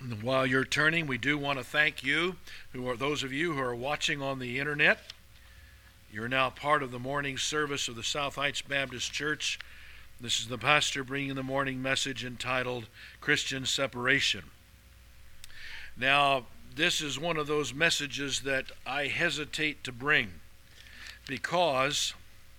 While you're turning, we do want to thank you, those of you who are watching on the internet. You're now part of the morning service of the South Heights Baptist Church. This is the pastor bringing the morning message entitled Christian Separation. Now, this is one of those messages that I hesitate to bring because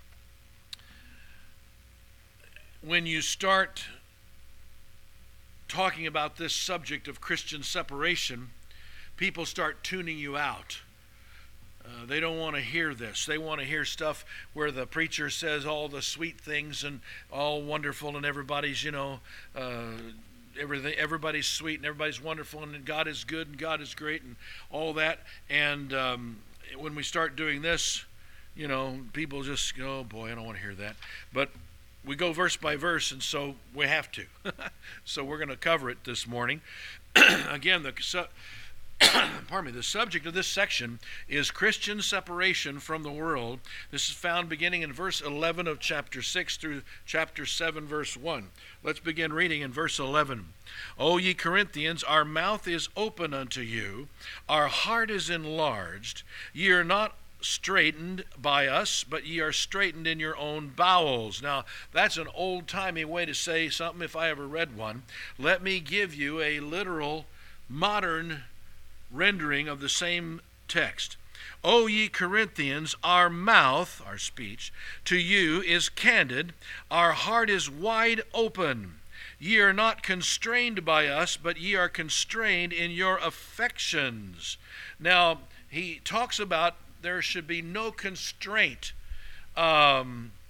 when you start talking about this subject of Christian separation, people start tuning you out. They don't want to hear this. They want to hear stuff where the preacher says all the sweet things and all wonderful and everybody's, everybody's sweet and everybody's wonderful and God is good and God is great and all that. And when we start doing this, people just go, oh boy, I don't want to hear that. But we go verse by verse, and so we have to. So we're going to cover it this morning. Again, the subject of this section is Christian separation from the world. This is found beginning in verse 11 of chapter 6 through chapter 7, verse 1. Let's begin reading in verse 11. O ye Corinthians, our mouth is open unto you, our heart is enlarged. Ye are not straightened by us, but ye are straightened in your own bowels. Now, that's an old-timey way to say something if I ever read one. Let me give you a literal, modern rendering of the same text. O ye Corinthians, our mouth, our speech, to you is candid, our heart is wide open. Ye are not constrained by us, but ye are constrained in your affections. Now, he talks about there should be no constraint. Let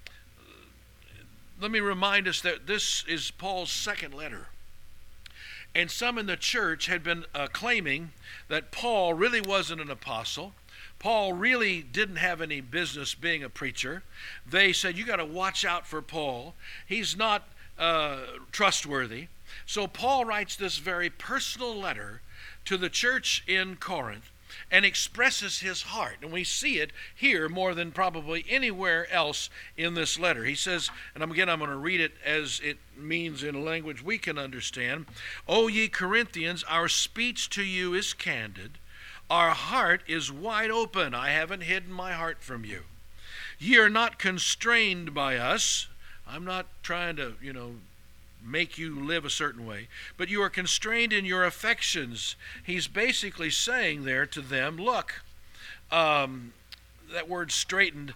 me remind us that this is Paul's second letter. And some in the church had been claiming that Paul really wasn't an apostle. Paul really didn't have any business being a preacher. They said, you got to watch out for Paul. He's not trustworthy. So Paul writes this very personal letter to the church in Corinth and expresses his heart. And we see it here more than probably anywhere else in this letter. He says, and again I'm going to read it as it means in a language we can understand. O ye Corinthians, our speech to you is candid. Our heart is wide open. I haven't hidden my heart from you. Ye are not constrained by us. I'm not trying to, make you live a certain way, but you are constrained in your affections. He's basically saying there to them, look, that word straightened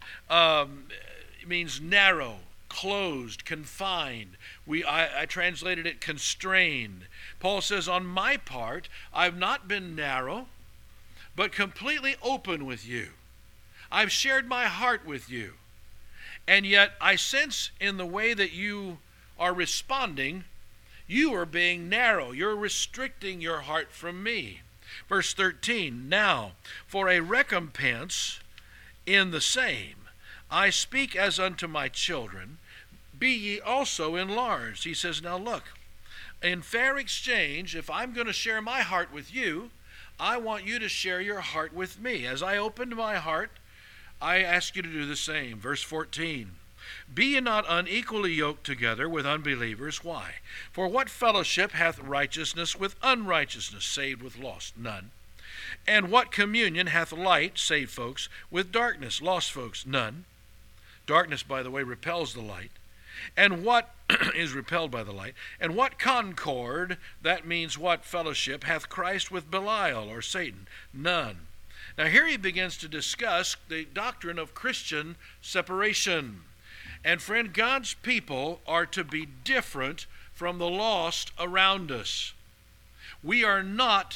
means narrow, closed, confined. I translated it constrained. Paul says, on my part, I've not been narrow, but completely open with you. I've shared my heart with you. And yet I sense in the way that you are responding, you are being narrow. You're restricting your heart from me. Verse 13, now, for a recompense in the same, I speak as unto my children, be ye also enlarged. He says, now look, in fair exchange, if I'm going to share my heart with you, I want you to share your heart with me. As I opened my heart, I ask you to do the same. Verse 14, be ye not unequally yoked together with unbelievers. Why? For what fellowship hath righteousness with unrighteousness, saved with lost? None. And what communion hath light, saved folks, with darkness, lost folks? None. Darkness, by the way, repels the light. And what is repelled by the light? And what concord, that means what fellowship, hath Christ with Belial or Satan? None. Now here he begins to discuss the doctrine of Christian separation. And friend, God's people are to be different from the lost around us. We are not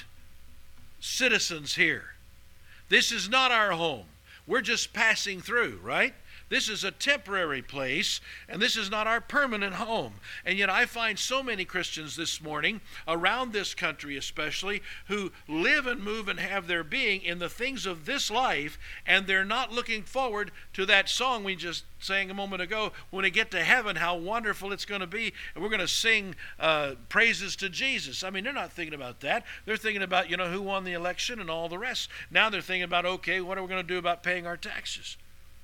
citizens here. This is not our home. We're just passing through, right? This is a temporary place, and this is not our permanent home. And yet I find so many Christians this morning, around this country especially, who live and move and have their being in the things of this life, and they're not looking forward to that song we just sang a moment ago, when we get to heaven, how wonderful it's going to be, and we're going to sing praises to Jesus. I mean, they're not thinking about that. They're thinking about, who won the election and all the rest. Now they're thinking about, okay, what are we going to do about paying our taxes?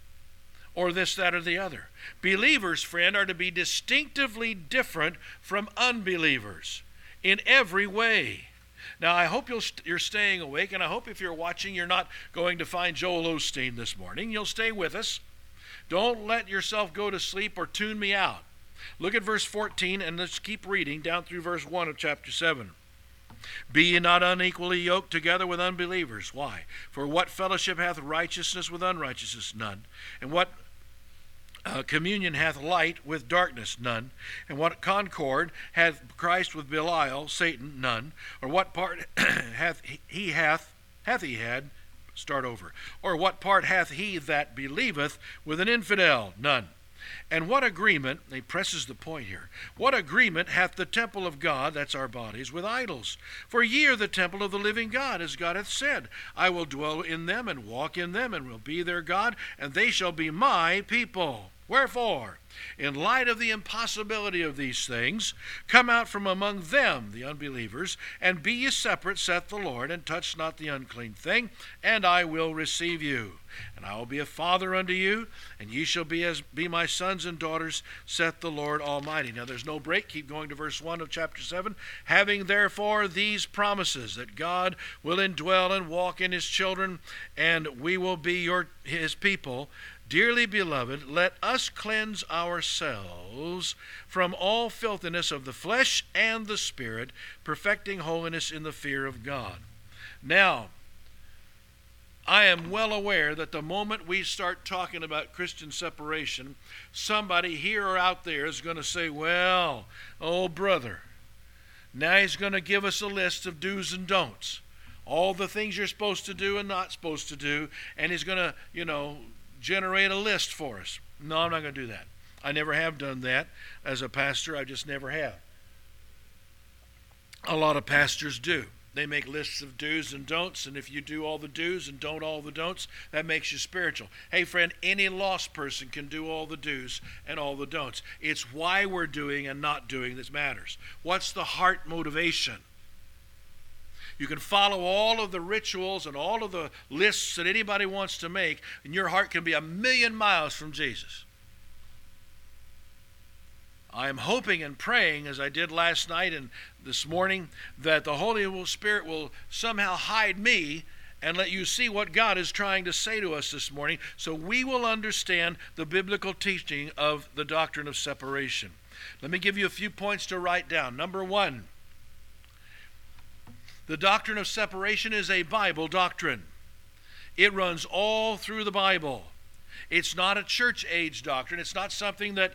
Or this, that, or the other. Believers, friend, are to be distinctively different from unbelievers in every way. Now, I hope you're staying awake, and I hope if you're watching, you're not going to find Joel Osteen this morning. You'll stay with us. Don't let yourself go to sleep or tune me out. Look at verse 14, and let's keep reading down through verse 1 of chapter 7. Be ye not unequally yoked together with unbelievers. Why? For what fellowship hath righteousness with unrighteousness? None. And what communion hath light with darkness? None. And what concord hath Christ with Belial, Satan? None. Or what part hath he had? Start over. Or what part hath he that believeth with an infidel? None. And what agreement, he presses the point here, what agreement hath the temple of God, that's our bodies, with idols? For ye are the temple of the living God, as God hath said, I will dwell in them and walk in them, and will be their God, and they shall be my people. Wherefore, in light of the impossibility of these things, come out from among them, the unbelievers, and be ye separate, saith the Lord, and touch not the unclean thing, and I will receive you. And I will be a father unto you, and ye shall be my sons and daughters, saith the Lord Almighty. Now there's no break. Keep going to verse 1 of chapter 7. Having therefore these promises, that God will indwell and walk in his children, and we will be his people, dearly beloved, let us cleanse ourselves from all filthiness of the flesh and the spirit, perfecting holiness in the fear of God. Now, I am well aware that the moment we start talking about Christian separation, somebody here or out there is going to say, well, oh brother, now he's going to give us a list of do's and don'ts. All the things you're supposed to do and not supposed to do, and he's going to, generate a list for us. No, I'm not going to do that. I never have done that as a pastor. I just never have. A lot of pastors do. They make lists of do's and don'ts, and if you do all the do's and don't all the don'ts, that makes you spiritual. Hey friend, any lost person can do all the do's and all the don'ts. It's why we're doing and not doing that matters. What's the heart motivation? You can follow all of the rituals and all of the lists that anybody wants to make, and your heart can be 1,000,000 miles from Jesus. I am hoping and praying, as I did last night and this morning, that the Holy Spirit will somehow hide me and let you see what God is trying to say to us this morning, so we will understand the biblical teaching of the doctrine of separation. Let me give you a few points to write down. Number 1, the doctrine of separation is a Bible doctrine. It runs all through the Bible. It's not a church age doctrine. It's not something that,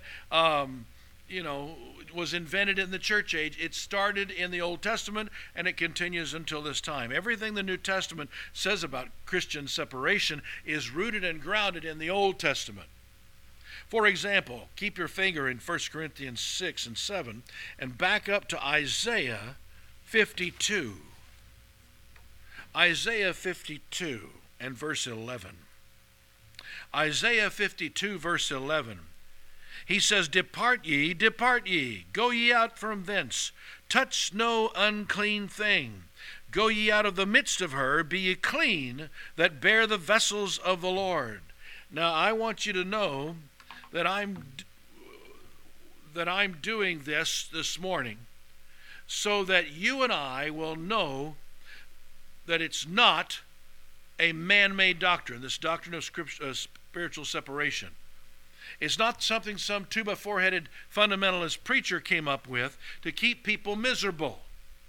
was invented in the church age. It started in the Old Testament and it continues until this time. Everything the New Testament says about Christian separation is rooted and grounded in the Old Testament. For example, keep your finger in 1 Corinthians 6 and 7 and back up to Isaiah 52. Isaiah 52 and verse 11. Isaiah 52 verse 11. He says, depart ye, go ye out from thence, touch no unclean thing. Go ye out of the midst of her, be ye clean, that bear the vessels of the Lord. Now I want you to know that I'm doing this morning so that you and I will know that it's not a man-made doctrine, this doctrine of spiritual separation. It's not something some 2x4-headed fundamentalist preacher came up with to keep people miserable.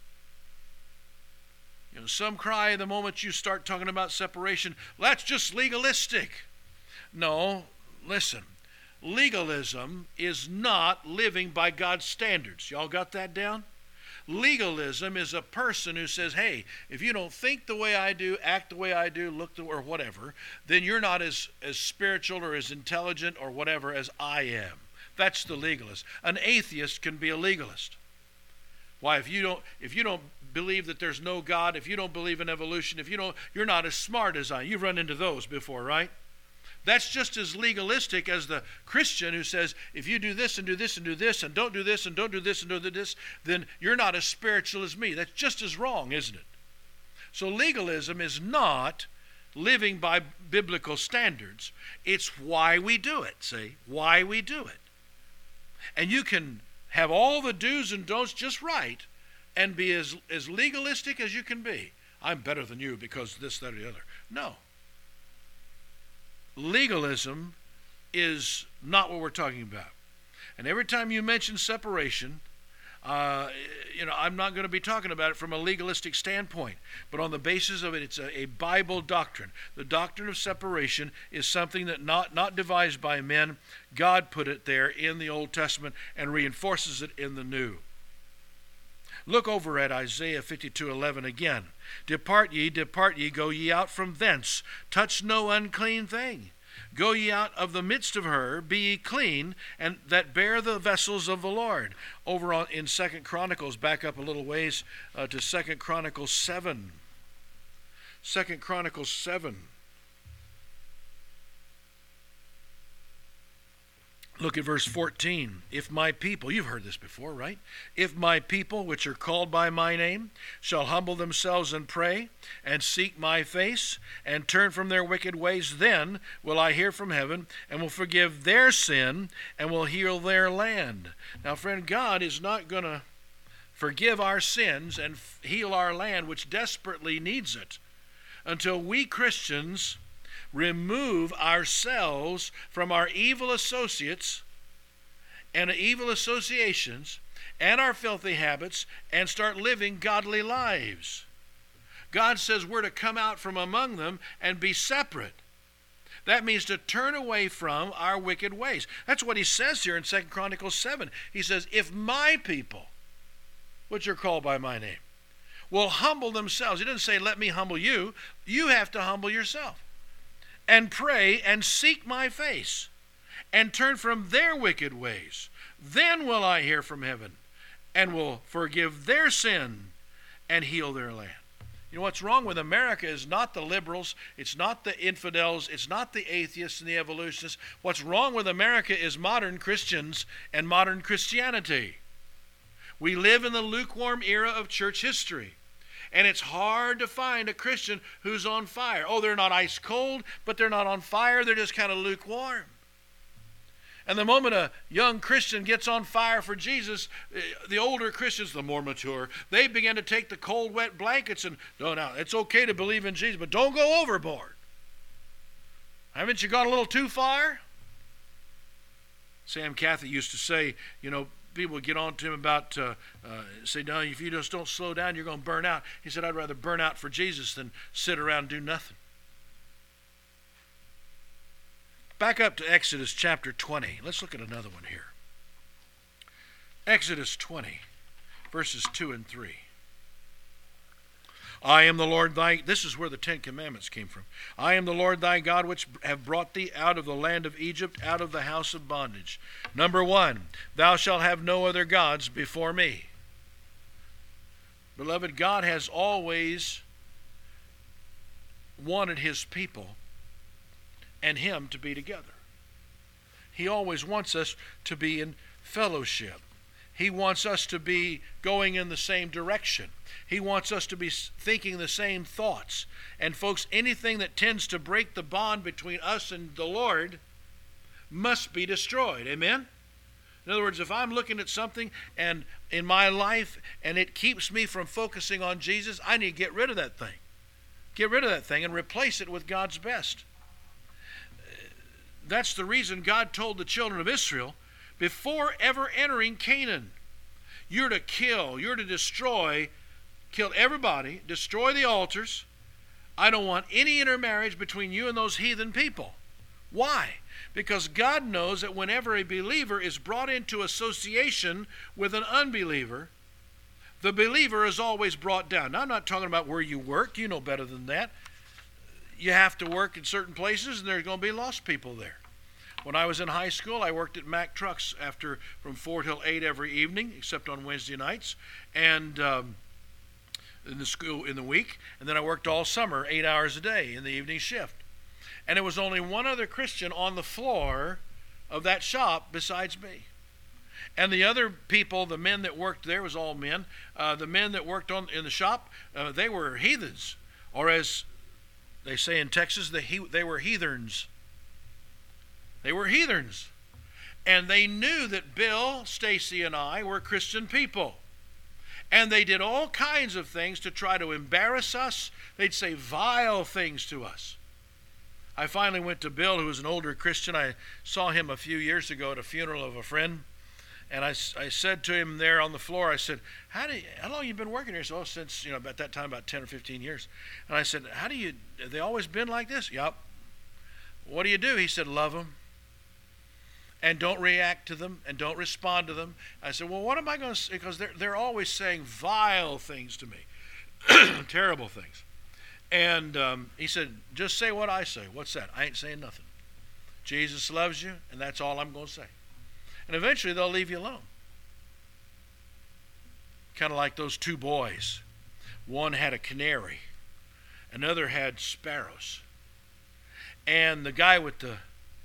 Some cry the moment you start talking about separation, that's just legalistic. No, listen. Legalism is not living by God's standards. Y'all got that down? Legalism is a person who says, hey, if you don't think the way I do, act the way I do, or whatever, then you're not as spiritual or as intelligent or whatever as I am. That's the legalist. An atheist can be a legalist. Why? If you don't believe that there's no God, if you don't believe in evolution, you're not as smart as I am. You've run into those before, right? That's just as legalistic as the Christian who says, if you do this and do this and do this and don't do this and don't do this and do this, then you're not as spiritual as me. That's just as wrong, isn't it? So legalism is not living by biblical standards. It's why we do it, see? Why we do it. And you can have all the do's and don'ts just right and be as legalistic as you can be. I'm better than you because this, that, or the other. No. Legalism is not what we're talking about. And every time you mention separation, I'm not going to be talking about it from a legalistic standpoint, but on the basis of it, it's a Bible doctrine. The doctrine of separation is something that not devised by men. God put it there in the Old Testament and reinforces it in the New. Look over at Isaiah 52:11 again. Depart ye, go ye out from thence. Touch no unclean thing. Go ye out of the midst of her, be ye clean, and that bear the vessels of the Lord. Over in 2 Chronicles, back up a little ways to 2 Chronicles 7. 2 Chronicles 7. Look at verse 14. If my people, you've heard this before, right? If my people, which are called by my name, shall humble themselves and pray, and seek my face, and turn from their wicked ways, then will I hear from heaven, and will forgive their sin, and will heal their land. Now, friend, God is not going to forgive our sins and heal our land, which desperately needs it, until we Christians remove ourselves from our evil associates and evil associations and our filthy habits and start living godly lives. God says we're to come out from among them and be separate. That means to turn away from our wicked ways. That's what he says here in 2 Chronicles 7. He says, if my people, which are called by my name, will humble themselves. He doesn't say, let me humble you. You have to humble yourself. And pray and seek my face and turn from their wicked ways. Then will I hear from heaven and will forgive their sin and heal their land. You know what's wrong with America is not the liberals, it's not the infidels, it's not the atheists and the evolutionists. What's wrong with America is modern Christians and modern Christianity. We live in the lukewarm era of church history. And it's hard to find a Christian who's on fire. Oh, they're not ice cold, but they're not on fire. They're just kind of lukewarm. And the moment a young Christian gets on fire for Jesus, the older Christians, the more mature, they begin to take the cold, wet blankets and, no, it's okay to believe in Jesus, but don't go overboard. Haven't you gone a little too far? Sam Cathy used to say, people would get on to him about, say, no, if you just don't slow down, you're going to burn out. He said, I'd rather burn out for Jesus than sit around and do nothing. Back up to Exodus chapter 20. Let's look at another one here. Exodus 20, verses 2 and 3. I am the Lord thy, this is where the Ten Commandments came from. I am the Lord thy God, which have brought thee out of the land of Egypt, out of the house of bondage. Number 1, thou shalt have no other gods before me. Beloved, God has always wanted his people and him to be together. He always wants us to be in fellowship. He wants us to be going in the same direction. He wants us to be thinking the same thoughts. And folks, anything that tends to break the bond between us and the Lord must be destroyed. Amen? In other words, if I'm looking at something and in my life and it keeps me from focusing on Jesus, I need to get rid of that thing. Get rid of that thing and replace it with God's best. That's the reason God told the children of Israel, before ever entering Canaan, you're to kill, you're to destroy, kill everybody, destroy the altars. I don't want any intermarriage between you and those heathen people. Why? Because God knows that whenever a believer is brought into association with an unbeliever, the believer is always brought down. Now, I'm not talking about where you work. You know better than that. You have to work in certain places, and there's going to be lost people there. When I was in high school, I worked at Mack Trucks from 4 till 8 every evening, except on Wednesday nights, and in the week. And then I worked all summer, 8 hours a day in the evening shift. And there was only one other Christian on the floor of that shop besides me. And the other people, the men that worked there, was all men. The men that worked in the shop, they were heathens, or as they say in Texas, they were heathens. They were heathens. And they knew that Bill, Stacy, and I were Christian people. And they did all kinds of things to try to embarrass us. They'd say vile things to us. I finally went to Bill, who was an older Christian. I saw him a few years ago at a funeral of a friend. And I said to him there on the floor, I said, how long have you been working here? So, since, at that time, about 10 or 15 years. And I said, have they always been like this? Yup. What do you do? He said, love them. And don't react to them, and don't respond to them. I said, well, what am I going to say? Because they're always saying vile things to me, terrible things. And he said, just say what I say. What's that? I ain't saying nothing. Jesus loves you, and that's all I'm going to say. And eventually they'll leave you alone. Kind of like those two boys. One had a canary, another had sparrows. And the guy with the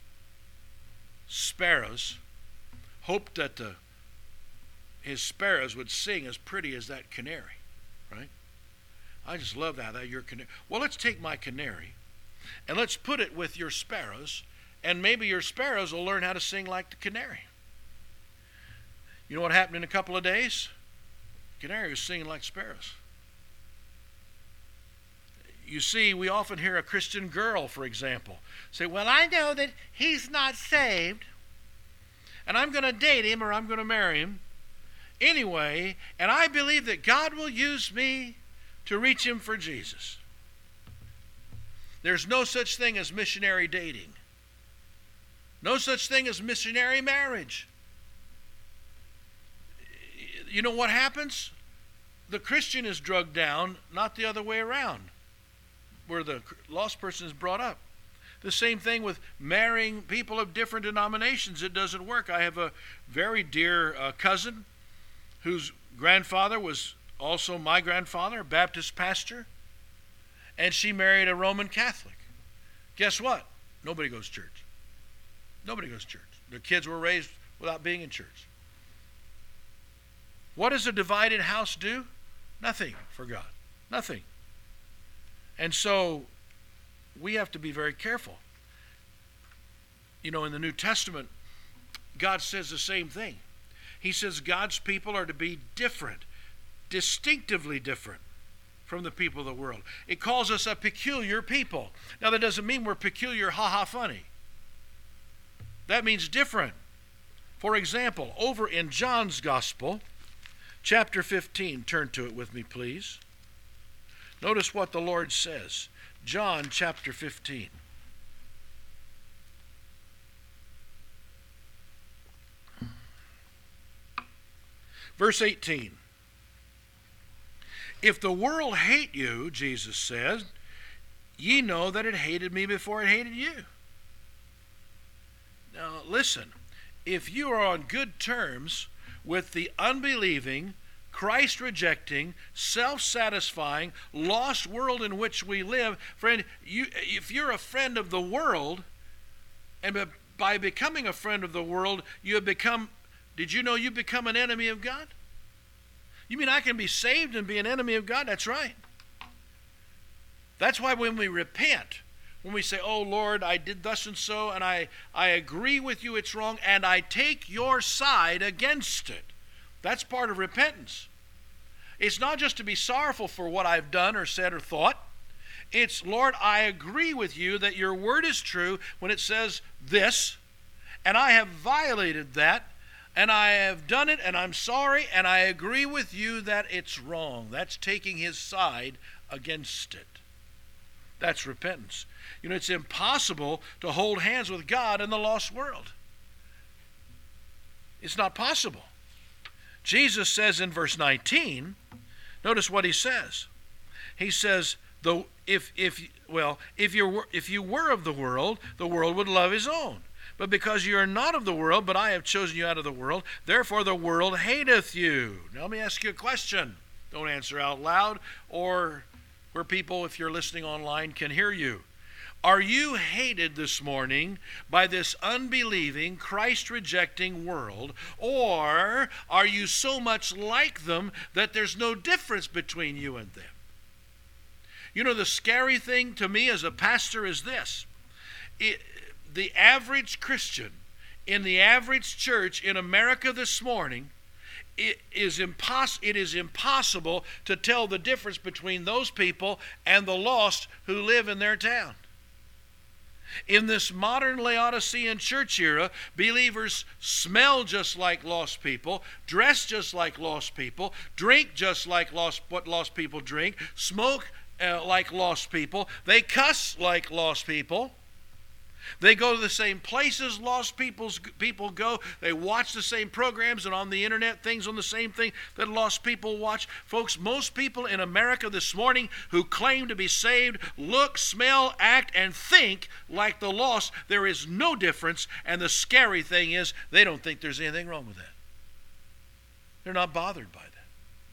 sparrows hoped that his sparrows would sing as pretty as that canary, right? I just love that your canary. Well, let's take my canary and let's put it with your sparrows, and maybe your sparrows will learn how to sing like the canary. You know what happened in a couple of days? The canary was singing like sparrows. You see, we often hear a Christian girl, for example, say, well, I know that he's not saved, and I'm going to date him or I'm going to marry him anyway, and I believe that God will use me to reach him for Jesus. There's no such thing as missionary dating. No such thing as missionary marriage. You know what happens? The Christian is drugged down, not the other way around, where the lost person is brought up. The same thing with marrying people of different denominations. It doesn't work. I have a very dear cousin whose grandfather was also my grandfather, a Baptist pastor, and she married a Roman Catholic. Guess what? Nobody goes to church. Nobody goes to church. Their kids were raised without being in church. What does a divided house do? Nothing for God. Nothing. And so we have to be very careful. In the New Testament, God says the same thing. He says God's people are to be different, distinctively different from the people of the world. It calls us a peculiar people. Now, that doesn't mean we're peculiar, ha-ha, funny. That means different. For example, over in John's Gospel, chapter 15, turn to it with me, please. Notice what the Lord says. John chapter 15. Verse 18. If the world hate you, Jesus says, ye know that it hated me before it hated you. Now listen, if you are on good terms with the unbelieving, Christ-rejecting, self-satisfying, lost world in which we live, friend, if you're a friend of the world, and by becoming a friend of the world, you have become, did you know you become an enemy of God? You mean I can be saved and be an enemy of God? That's right. That's why when we repent, when we say, oh Lord, I did thus and so, and I agree with you it's wrong, and I take your side against it. That's part of repentance. It's not just to be sorrowful for what I've done or said or thought. It's, Lord, I agree with you that your word is true when it says this, and I have violated that, and I have done it, and I'm sorry, and I agree with you that it's wrong. That's taking his side against it. That's repentance. It's impossible to hold hands with God in the lost world. It's not possible. Jesus says in verse 19, notice what he says. He says, though if you were of the world would love his own. But because you are not of the world, but I have chosen you out of the world, therefore the world hateth you. Now let me ask you a question. Don't answer out loud, or where people, if you're listening online, can hear you. Are you hated this morning by this unbelieving, Christ-rejecting world, or are you so much like them that there's no difference between you and them? The scary thing to me as a pastor is this. The average Christian in the average church in America this morning it is impossible to tell the difference between those people and the lost who live in their town. In this modern Laodicean church era, believers smell just like lost people, dress just like lost people, drink just like what lost people drink, smoke like lost people, they cuss like lost people. They go to the same places lost people go. They watch the same programs and on the internet things on the same thing that lost people watch. Folks, most people in America this morning who claim to be saved look, smell, act, and think like the lost. There is no difference, and the scary thing is they don't think there's anything wrong with that. They're not bothered by that.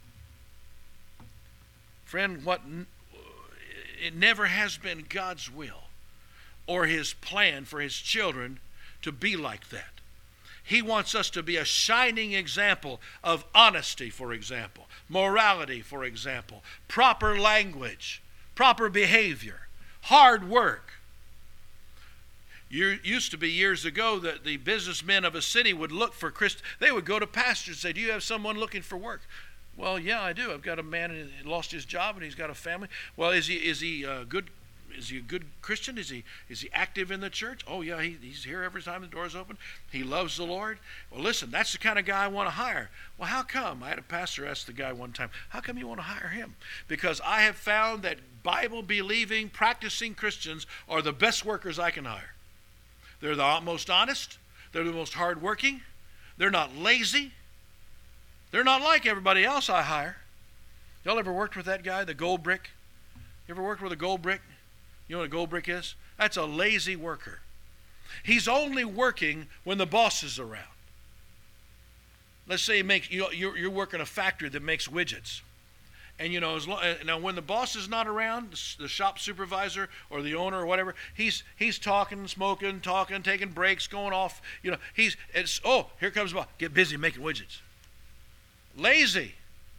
Friend, it never has been God's will or His plan for His children to be like that. He wants us to be a shining example of honesty, for example, morality, for example, proper language, proper behavior, hard work. Used to be years ago that the businessmen of a city would look for they would go to pastors and say, "Do you have someone looking for work?" "Well, yeah, I do. I've got a man who lost his job and he's got a family." "Well, is he good? Is he a good Christian? Is he active in the church?" "Oh, yeah, he's here every time the door's open. He loves the Lord." "Well, listen, that's the kind of guy I want to hire." "Well, how come?" I had a pastor ask the guy one time, "How come you want to hire him?" "Because I have found that Bible-believing, practicing Christians are the best workers I can hire. They're the most honest. They're the most hardworking. They're not lazy. They're not like everybody else I hire." Y'all ever worked with that guy, the gold brick? You ever worked with a gold brick? You know what a gold brick is? That's a lazy worker. He's only working when the boss is around. Let's say you're working a factory that makes widgets. And now when the boss is not around, the shop supervisor or the owner or whatever, he's talking, smoking, taking breaks, going off. Here comes the boss. Get busy making widgets. Lazy.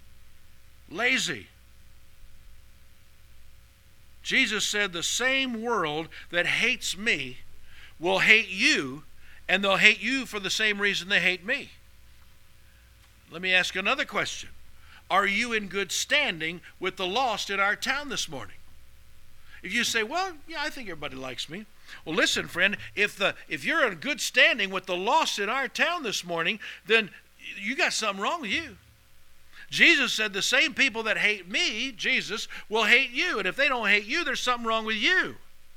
Jesus said the same world that hates me will hate you, and they'll hate you for the same reason they hate me. Let me ask another question. Are you in good standing with the lost in our town this morning? If you say, "Well, yeah, I think everybody likes me." Well, listen, friend, if you're in good standing with the lost in our town this morning, then you got something wrong with you. Jesus said the same people that hate me, Jesus, will hate you. And if they don't hate you, there's something wrong with you.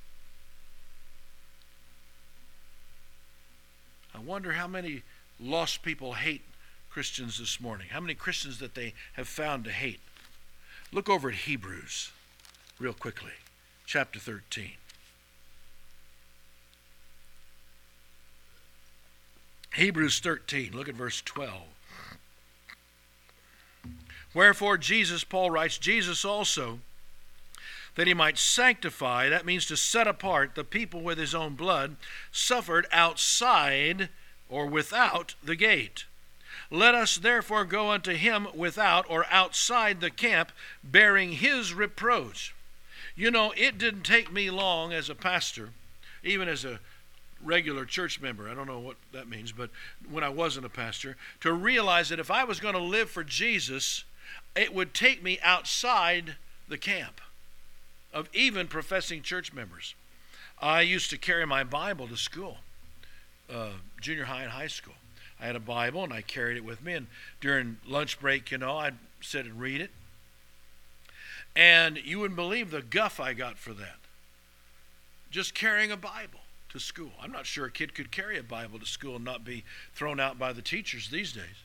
I wonder how many lost people hate Christians this morning. How many Christians that they have found to hate. Look over at Hebrews real quickly. Chapter 13. Hebrews 13. Look at verse 12. "Wherefore Jesus," Paul writes, "Jesus also, that he might sanctify," that means to set apart, "the people with his own blood, suffered outside," or without, "the gate. Let us therefore go unto him without," or outside, "the camp, bearing his reproach." It didn't take me long as a pastor, even as a regular church member, I don't know what that means, but when I wasn't a pastor, to realize that if I was going to live for Jesus, it would take me outside the camp of even professing church members. I used to carry my Bible to school, junior high and high school. I had a Bible and I carried it with me, and during lunch break, I'd sit and read it. And you wouldn't believe the guff I got for that. Just carrying a Bible to school. I'm not sure a kid could carry a Bible to school and not be thrown out by the teachers these days.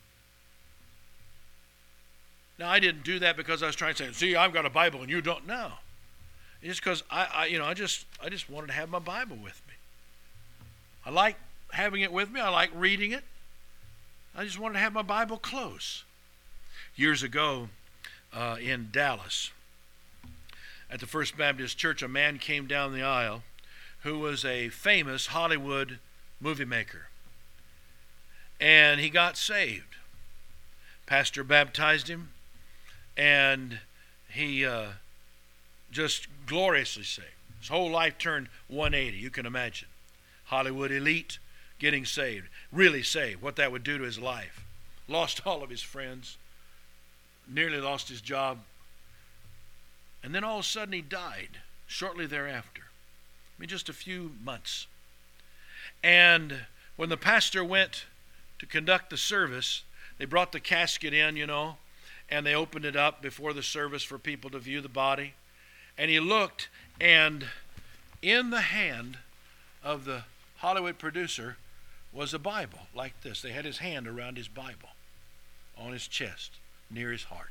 Now, I didn't do that because I was trying to say, "See, I've got a Bible and you don't." No. It's because I just wanted to have my Bible with me. I like having it with me. I like reading it. I just wanted to have my Bible close. Years ago in Dallas, at the First Baptist Church, a man came down the aisle who was a famous Hollywood movie maker. And he got saved. Pastor baptized him, and he just gloriously saved. His whole life turned 180, you can imagine. Hollywood elite getting saved, really saved, what that would do to his life. lost all of his friends, nearly lost his job, and then all of a sudden he died shortly thereafter. I mean, just a few months. And when the pastor went to conduct the service, they brought the casket in, and they opened it up before the service for people to view the body. And he looked, and in the hand of the Hollywood producer was a Bible like this. They had his hand around his Bible on his chest, near his heart.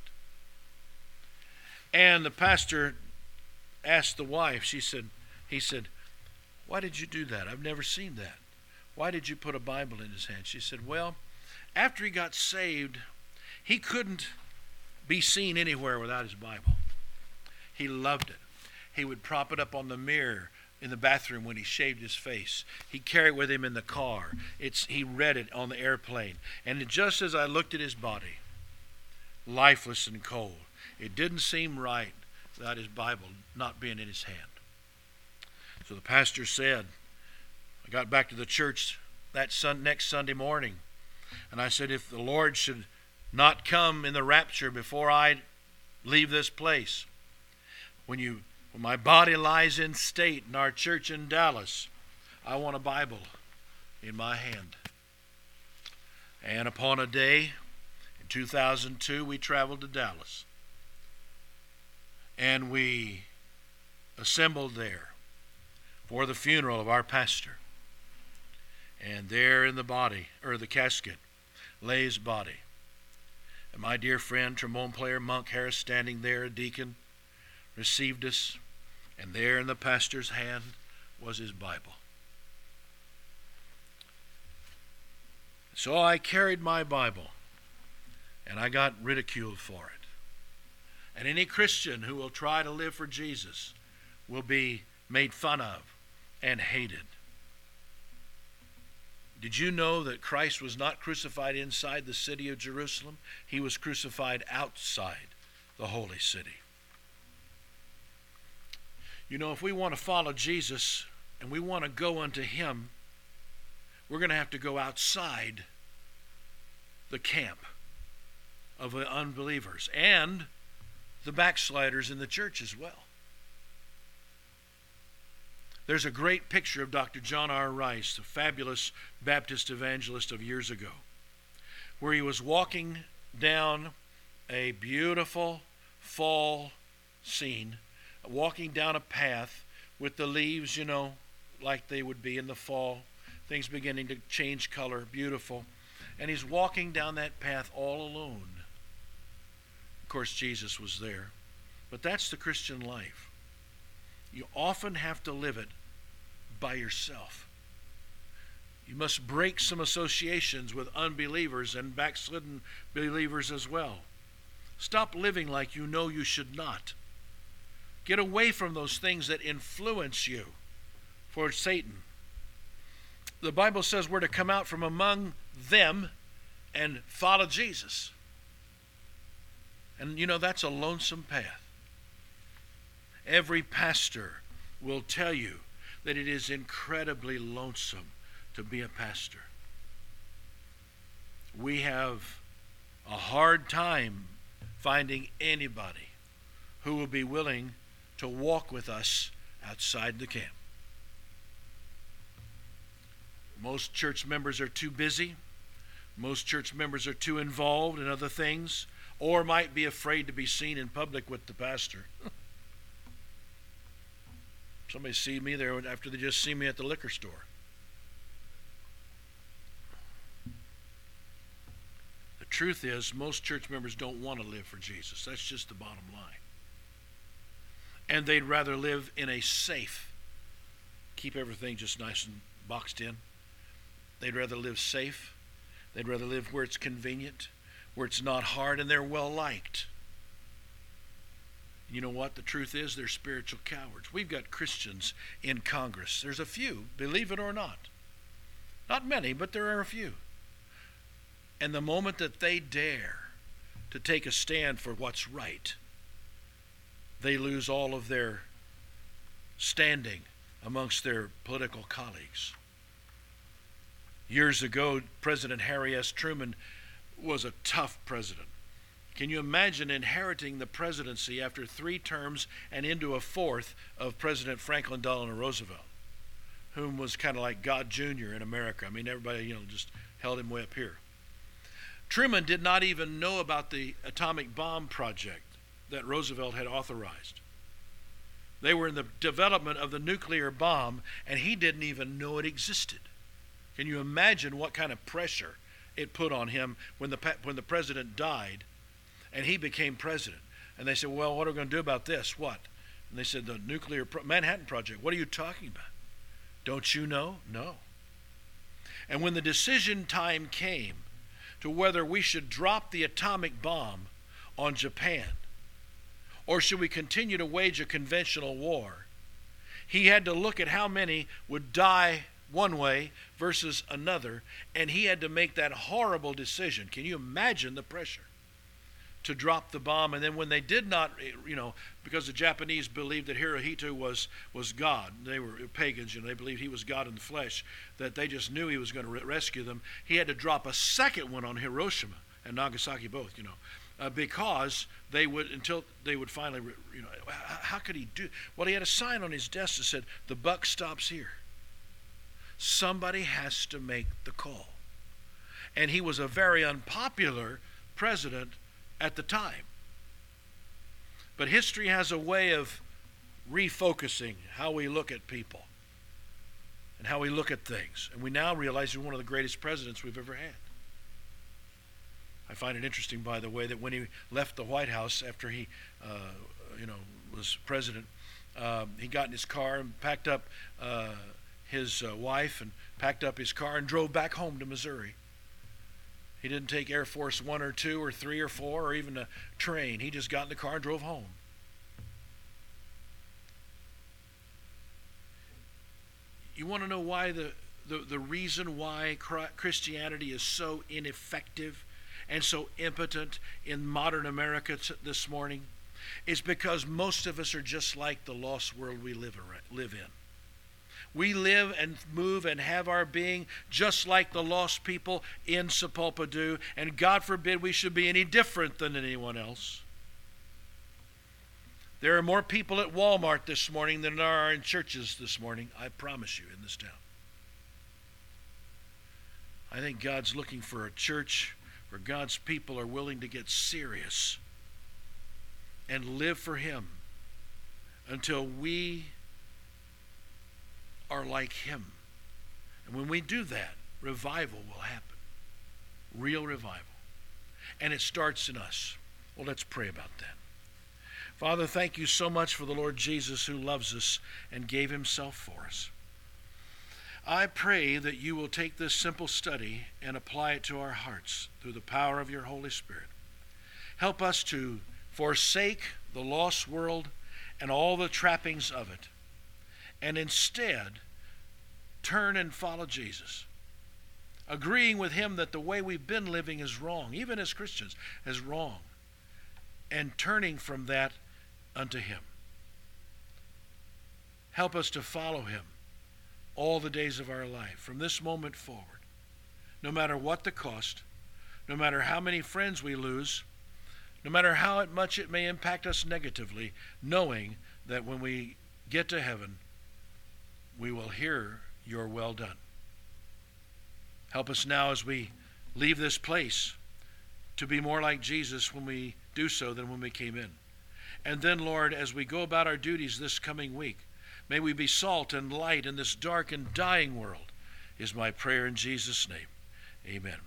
And the pastor asked the wife, he said, "Why did you do that? I've never seen that. Why did you put a Bible in his hand?" She said, "Well, after he got saved, he couldn't be seen anywhere without his Bible. He loved it. He would prop it up on the mirror in the bathroom when he shaved his face. He carried it with him in the car. He read it on the airplane. And just as I looked at his body, lifeless and cold, it didn't seem right without his Bible not being in his hand." So the pastor said, I got back to the church that next Sunday morning, and I said, if the Lord should not come in the rapture before I leave this place, when my body lies in state in our church in Dallas, I want a Bible in my hand. And upon a day in 2002, we traveled to Dallas. And we assembled there for the funeral of our pastor. And there in the casket, lay his body. And my dear friend, trombone player Monk Harris, standing there, a deacon, received us. And there in the pastor's hand was his Bible. So I carried my Bible, and I got ridiculed for it. And any Christian who will try to live for Jesus will be made fun of and hated. Did you know that Christ was not crucified inside the city of Jerusalem? He was crucified outside the holy city. If we want to follow Jesus and we want to go unto him, we're going to have to go outside the camp of the unbelievers and the backsliders in the church as well. There's a great picture of Dr. John R. Rice, a fabulous Baptist evangelist of years ago, where he was walking down a beautiful fall scene, walking down a path with the leaves, like they would be in the fall, things beginning to change color, beautiful. And he's walking down that path all alone. Of course, Jesus was there. But that's the Christian life. You often have to live it by yourself. You must break some associations with unbelievers and backslidden believers as well. Stop living like you know you should not. Get away from those things that influence you for Satan. The Bible says we're to come out from among them and follow Jesus. And that's a lonesome path. Every pastor will tell you that it is incredibly lonesome to be a pastor. We have a hard time finding anybody who will be willing to walk with us outside the camp. Most church members are too busy. Most church members are too involved in other things, or might be afraid to be seen in public with the pastor. Somebody see me there after they just see me at the liquor store. The truth is, most church members don't want to live for Jesus. That's just the bottom line. And they'd rather live in a safe, keep everything just nice and boxed in. They'd rather live safe. They'd rather live where it's convenient, where it's not hard, and they're well liked. You know what? The truth is, they're spiritual cowards. We've got Christians in Congress. There's a few, believe it or not. Not many, but there are a few. And the moment that they dare to take a stand for what's right, they lose all of their standing amongst their political colleagues. Years ago, President Harry S. Truman was a tough president. Can you imagine inheriting the presidency after 3 terms and into a 4th of President Franklin Delano Roosevelt, whom was kind of like God Jr. in America? I mean, everybody, just held him way up here. Truman did not even know about the atomic bomb project that Roosevelt had authorized. They were in the development of the nuclear bomb, and he didn't even know it existed. Can you imagine what kind of pressure it put on him when the president died and he became president? And they said, well, what are we going to do about this? What? And they said, the Manhattan Project. What are you talking about? Don't you know? No. And when the decision time came to whether we should drop the atomic bomb on Japan or should we continue to wage a conventional war, he had to look at how many would die one way versus another, and he had to make that horrible decision. Can you imagine the pressure to drop the bomb? And then when they did not, because the Japanese believed that Hirohito was God, they were pagans, they believed he was God in the flesh, that they just knew he was going to rescue them. He had to drop a second one on Hiroshima and Nagasaki both, because they would, until they would finally, how could he do? Well, he had a sign on his desk that said, "The buck stops here." Somebody has to make the call. And he was a very unpopular president at the time. But history has a way of refocusing how we look at people and how we look at things. And we now realize he's one of the greatest presidents we've ever had. I find it interesting, by the way, that when he left the White House after he was president, he got in his car and packed up his wife and packed up his car and drove back home to Missouri. He didn't take Air Force 1 or 2 or 3 or 4 or even a train. He just got in the car and drove home. You want to know why the reason why Christianity is so ineffective and so impotent in modern America this morning? Is because most of us are just like the lost world we live in. We live and move and have our being just like the lost people in Sapulpa do, and God forbid we should be any different than anyone else. There are more people at Walmart this morning than there are in churches this morning, I promise you, in this town. I think God's looking for a church where God's people are willing to get serious and live for Him until we are like Him. And when we do that, revival will happen. Real revival. And it starts in us. Well, let's pray about that. Father, thank you so much for the Lord Jesus who loves us and gave Himself for us. I pray that you will take this simple study and apply it to our hearts through the power of your Holy Spirit. Help us to forsake the lost world and all the trappings of it, and instead turn and follow Jesus, agreeing with Him that the way we've been living is wrong, even as Christians, is wrong, and turning from that unto Him. Help us to follow Him all the days of our life, from this moment forward, no matter what the cost, no matter how many friends we lose, no matter how much it may impact us negatively, knowing that when we get to heaven, we will hear your well done. Help us now as we leave this place to be more like Jesus when we do so than when we came in. And then, Lord, as we go about our duties this coming week, may we be salt and light in this dark and dying world, is my prayer in Jesus' name. Amen.